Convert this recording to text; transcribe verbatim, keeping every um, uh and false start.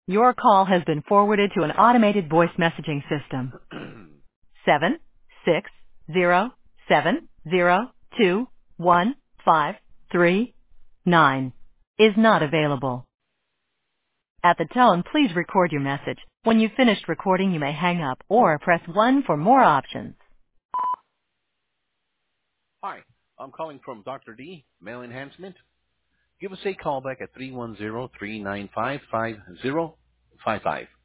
Your call has been forwarded to an automated voice messaging system. Seven six zero seven zero two one five three nine is not available. At the tone, please record your message. When you've finished recording, you may hang up or press one for more options. Hi, I'm calling from Doctor D, Male Enhancement. Give us a call back at three one zero, three nine five, five zero five five.